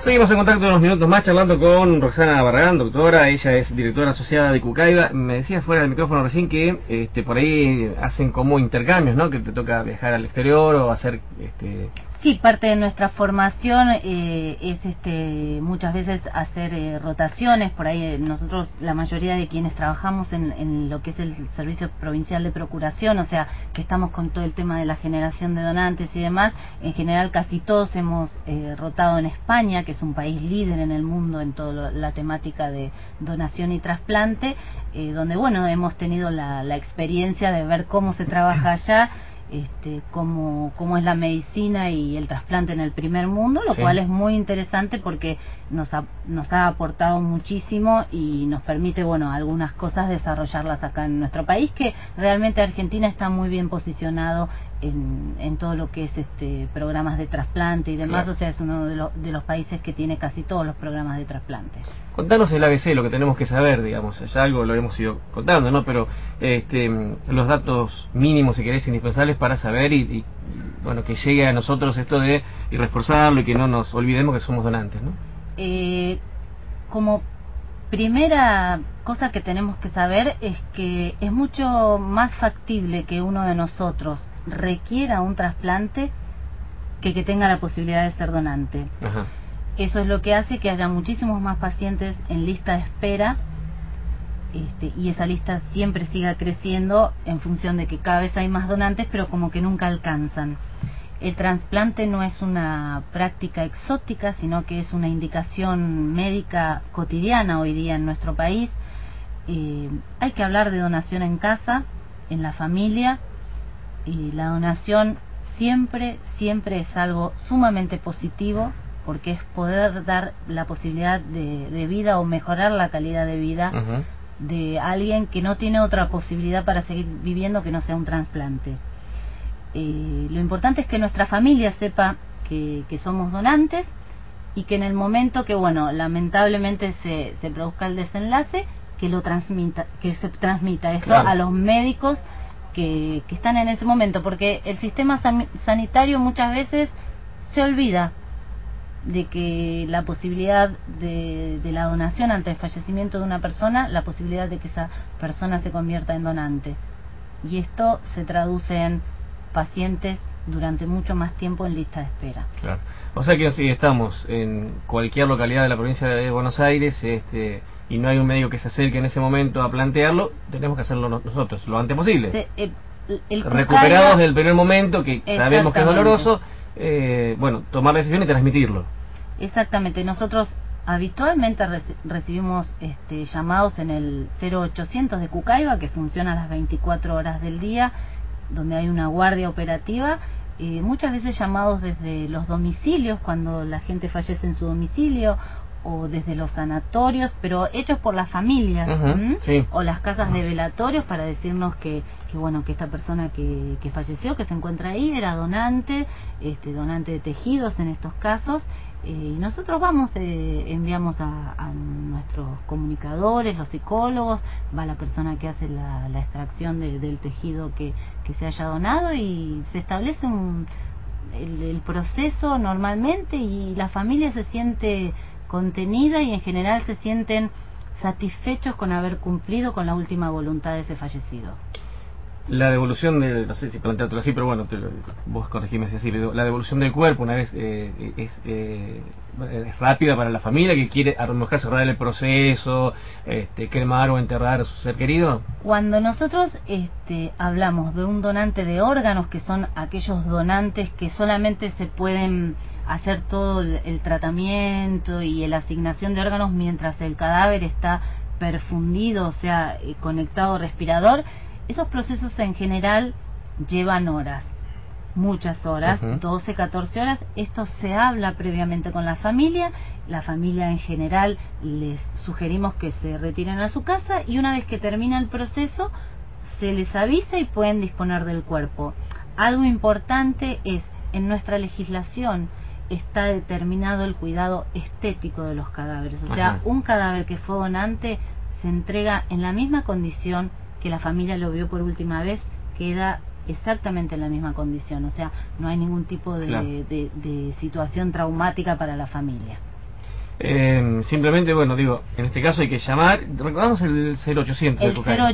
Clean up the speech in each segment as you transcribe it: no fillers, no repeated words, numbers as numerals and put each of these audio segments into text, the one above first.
Seguimos en contacto unos minutos más charlando con Roxana Barragán, doctora. Ella es directora asociada de Cucaiba. Me decía fuera del micrófono recién que por ahí hacen como intercambios, ¿no? Que te toca viajar al exterior o hacer... Sí, parte de nuestra formación es muchas veces hacer rotaciones. Por ahí nosotros, la mayoría de quienes trabajamos en lo que es el Servicio Provincial de Procuración, o sea, que estamos con todo el tema de la generación de donantes y demás, en general casi todos hemos rotado en España, que es un país líder en el mundo en toda la temática de donación y trasplante, donde, bueno, hemos tenido la experiencia de ver cómo se trabaja allá, cómo es la medicina y el trasplante en el primer mundo, lo cual es muy interesante porque nos ha aportado muchísimo y nos permite, bueno, algunas cosas desarrollarlas acá en nuestro país, que realmente Argentina está muy bien posicionado en todo lo que es programas de trasplante y demás. O sea, es uno de los países que tiene casi todos los programas de trasplante. Contanos el ABC, lo que tenemos que saber, digamos, ya algo lo hemos ido contando, ¿no? Pero los datos mínimos, si querés, indispensables para saber y bueno, que llegue a nosotros esto de y reforzarlo y que no nos olvidemos que somos donantes, ¿no? Como primera cosa que tenemos que saber es que es mucho más factible que uno de nosotros requiera un trasplante que tenga la posibilidad de ser donante. Ajá. Eso es lo que hace que haya muchísimos más pacientes en lista de espera, y esa lista siempre siga creciendo en función de que cada vez hay más donantes, pero como que nunca alcanzan. El trasplante no es una práctica exótica, sino que es una indicación médica cotidiana hoy día en nuestro país. Hay que hablar de donación en casa, en la familia, y la donación siempre es algo sumamente positivo, porque es poder dar la posibilidad de vida o mejorar la calidad de vida de alguien que no tiene otra posibilidad para seguir viviendo que no sea un trasplante. Lo importante es que nuestra familia sepa que somos donantes y que en el momento que, bueno, lamentablemente se produzca el desenlace, que se transmita esto a los médicos que están en ese momento, porque el sistema sanitario muchas veces se olvida de que la posibilidad de la donación ante el fallecimiento de una persona, la posibilidad de que esa persona se convierta en donante, y esto se traduce en pacientes durante mucho más tiempo en lista de espera. Claro. O sea que si estamos en cualquier localidad de la provincia de Buenos Aires y no hay un médico que se acerque en ese momento a plantearlo, tenemos que hacerlo nosotros lo antes posible. Recuperados del primer momento, que sabemos que es doloroso, bueno, tomar la decisión y transmitirlo. Exactamente. Nosotros habitualmente recibimos llamados en el 0800 de Cucaiba, que funciona a las 24 horas del día, donde hay una guardia operativa, muchas veces llamados desde los domicilios, cuando la gente fallece en su domicilio, o desde los sanatorios, pero hechos por las familias, o las casas de velatorios, para decirnos que bueno, que esta persona que falleció, que se encuentra ahí, era donante, donante de tejidos en estos casos, y nosotros enviamos a nuestros comunicadores, los psicólogos, va la persona que hace la extracción del tejido que se haya donado, y se establece el proceso normalmente, y la familia se siente contenida y en general se sienten satisfechos con haber cumplido con la última voluntad de ese fallecido. La devolución no sé si planteártelo así, pero bueno, vos corregime si así, la devolución del cuerpo una vez es rápida para la familia que quiere a lo mejor cerrar el proceso, cremar o enterrar a su ser querido. Cuando nosotros hablamos de un donante de órganos, que son aquellos donantes que solamente se pueden hacer todo el tratamiento y la asignación de órganos mientras el cadáver está perfundido, o sea, conectado al respirador, esos procesos en general llevan horas, muchas horas, 12, 14 horas. Esto se habla previamente con la familia en general les sugerimos que se retiren a su casa, y una vez que termina el proceso se les avisa y pueden disponer del cuerpo. Algo importante es, en nuestra legislación está determinado el cuidado estético de los cadáveres, o sea, un cadáver que fue donante se entrega en la misma condición que la familia lo vio por última vez, queda exactamente en la misma condición, o sea, no hay ningún tipo de situación traumática para la familia. Simplemente, bueno, digo, en este caso hay que llamar, recordamos el 0800 el de Cucaiba.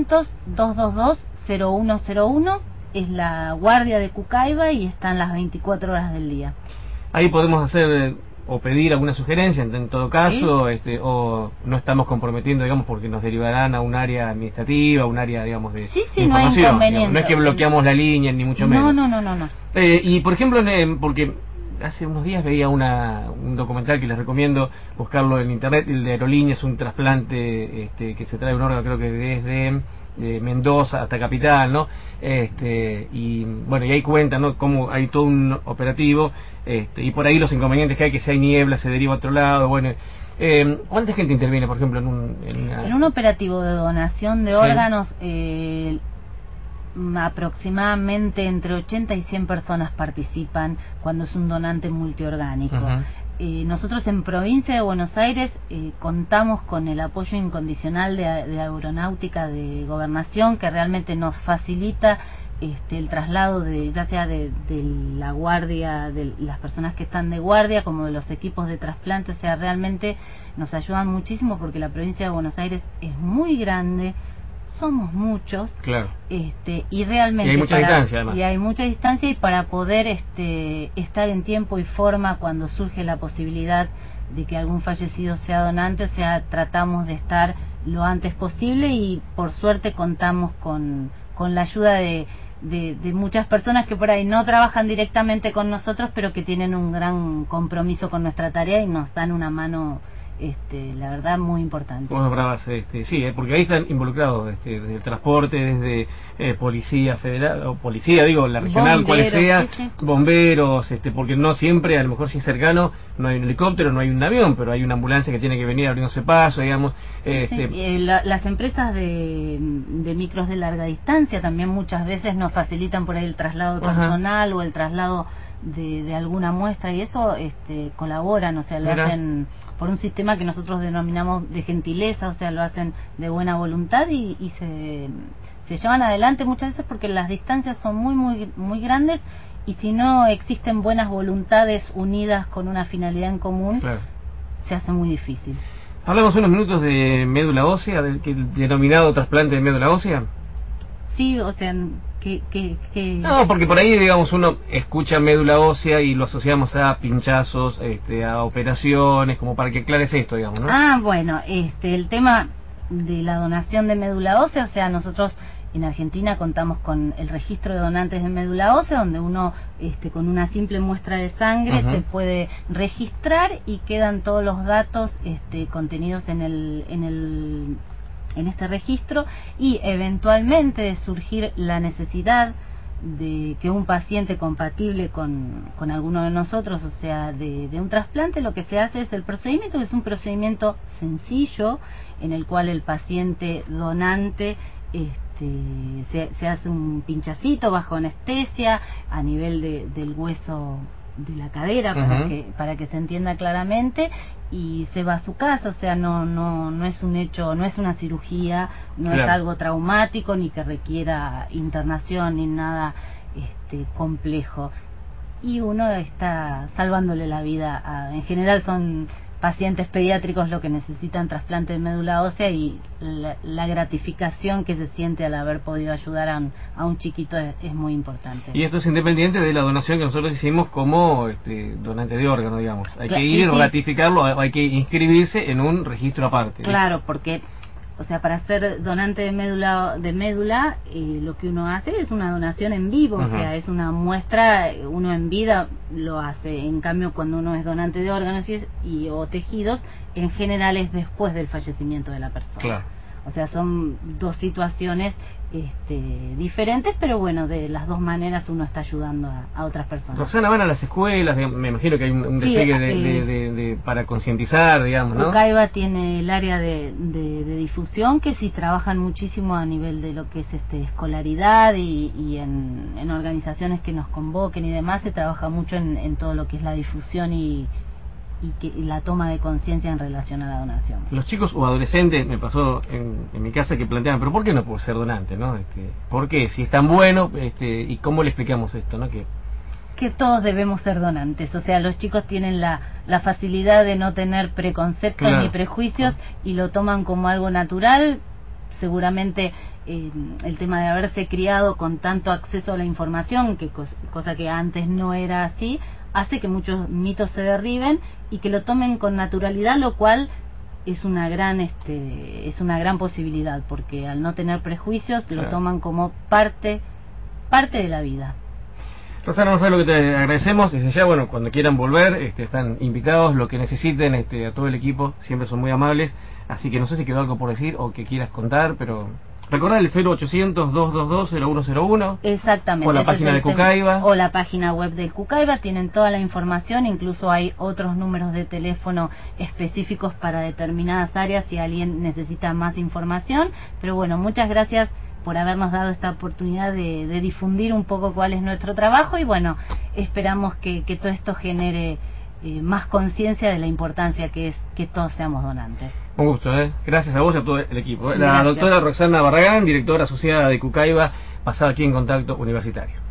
0800-222-0101 es la guardia de Cucaiba y están las 24 horas del día. Ahí podemos hacer o pedir alguna sugerencia en todo caso, ¿Sí? O no estamos comprometiendo, digamos, porque nos derivarán a un área administrativa, un área, digamos, de sí, de no hay información, inconveniente. Digamos. No es que bloqueamos la línea, ni mucho menos. No. Y por ejemplo, porque hace unos días veía un documental que les recomiendo buscarlo en internet, el de Aerolíneas, un trasplante que se trae un órgano, creo que desde de Mendoza hasta Capital, ¿no? Y bueno, y ahí cuentan, ¿no?, cómo hay todo un operativo, y por ahí los inconvenientes que hay, que si hay niebla se deriva a otro lado, bueno. ¿Cuánta gente interviene, por ejemplo, en un operativo de donación de órganos? Aproximadamente entre 80 y 100 personas participan cuando es un donante multiorgánico. Nosotros en provincia de Buenos Aires contamos con el apoyo incondicional de Aeronáutica de Gobernación, que realmente nos facilita el traslado de, ya sea de la guardia, de las personas que están de guardia, como de los equipos de trasplante. O sea, realmente nos ayudan muchísimo porque la provincia de Buenos Aires es muy grande, somos muchos, claro, y realmente y hay mucha distancia, además. Y hay mucha distancia, y para poder estar en tiempo y forma cuando surge la posibilidad de que algún fallecido sea donante, o sea, tratamos de estar lo antes posible, y por suerte contamos con la ayuda de muchas personas que por ahí no trabajan directamente con nosotros, pero que tienen un gran compromiso con nuestra tarea y nos dan una mano, la verdad, muy importante. Bueno, bravas, sí, porque ahí están involucrados desde el transporte, desde policía federal, o policía, digo, la regional, cual sea, sí. Bomberos, porque no siempre, a lo mejor si es cercano, no hay un helicóptero, no hay un avión, pero hay una ambulancia que tiene que venir abriéndose paso, digamos. Las empresas de micros de larga distancia también muchas veces nos facilitan por ahí el traslado personal o el traslado de alguna muestra, y eso colaboran, o sea, lo hacen por un sistema que nosotros denominamos de gentileza, o sea, lo hacen de buena voluntad, y se llevan adelante muchas veces porque las distancias son muy grandes, y si no existen buenas voluntades unidas con una finalidad en común, claro, se hace muy difícil. Hablamos unos minutos de médula ósea, del denominado trasplante de médula ósea. Sí, o sea, No, porque por ahí, digamos, uno escucha médula ósea y lo asociamos a pinchazos, a operaciones, como para que aclares esto, digamos, ¿no? Bueno, el tema de la donación de médula ósea, o sea, nosotros en Argentina contamos con el registro de donantes de médula ósea, donde uno con una simple muestra de sangre se puede registrar y quedan todos los datos contenidos en este registro, y eventualmente de surgir la necesidad de que un paciente compatible con alguno de nosotros, o sea, de un trasplante, lo que se hace es el procedimiento, que es un procedimiento sencillo, en el cual el paciente donante se hace un pinchacito bajo anestesia a nivel del hueso de la cadera, para que se entienda claramente, y se va a su casa. O sea, no es un hecho, no es una cirugía, no es algo traumático, ni que requiera internación ni nada complejo, y uno está salvándole la vida en general son pacientes pediátricos lo que necesitan trasplante de médula ósea, y la gratificación que se siente al haber podido ayudar a un chiquito es muy importante. Y esto es independiente de la donación que nosotros hicimos como donante de órgano, digamos. Hay que ir, ratificarlo, hay que inscribirse en un registro aparte. Claro, porque, o sea, para ser donante de médula, lo que uno hace es una donación en vivo, o sea, es una muestra, uno en vida lo hace. En cambio, cuando uno es donante de órganos o tejidos, en general es después del fallecimiento de la persona. Claro. O sea, son dos situaciones diferentes, pero bueno, de las dos maneras uno está ayudando a otras personas. Roxana, van a las escuelas, me imagino que hay un despliegue para concientizar, digamos, ¿no? Cucaiba tiene el área de difusión, que sí trabajan muchísimo a nivel de lo que es escolaridad, y en organizaciones que nos convoquen y demás, se trabaja mucho en todo lo que es la difusión y la toma de conciencia en relación a la donación. Los chicos o adolescentes, me pasó en mi casa, que planteaban, pero ¿por qué no puedo ser donante, no? ¿Por qué? Si es tan bueno, y cómo le explicamos esto, ¿no? Que que todos debemos ser donantes. O sea, los chicos tienen la facilidad de no tener preconceptos ni prejuicios y lo toman como algo natural. Seguramente el tema de haberse criado con tanto acceso a la información, que cosa que antes no era así, hace que muchos mitos se derriben y que lo tomen con naturalidad, lo cual es una gran posibilidad, porque al no tener prejuicios lo toman como parte de la vida. Rosana, no sabes lo que te agradecemos desde ya. Bueno, cuando quieran volver, están invitados, lo que necesiten, a todo el equipo, siempre son muy amables, así que no sé si quedó algo por decir o que quieras contar, pero recordar el 0800-222-0101. Exactamente. O la página de Cucaiba. O la página web del Cucaiba, tienen toda la información, incluso hay otros números de teléfono específicos para determinadas áreas si alguien necesita más información. Pero bueno, muchas gracias por habernos dado esta oportunidad de difundir un poco cuál es nuestro trabajo y bueno, esperamos que todo esto genere más conciencia de la importancia que es que todos seamos donantes. Un gusto, gracias a vos y a todo el equipo. La doctora Roxana Barragán, directora asociada de Cucaiba, pasada aquí en Contacto Universitario.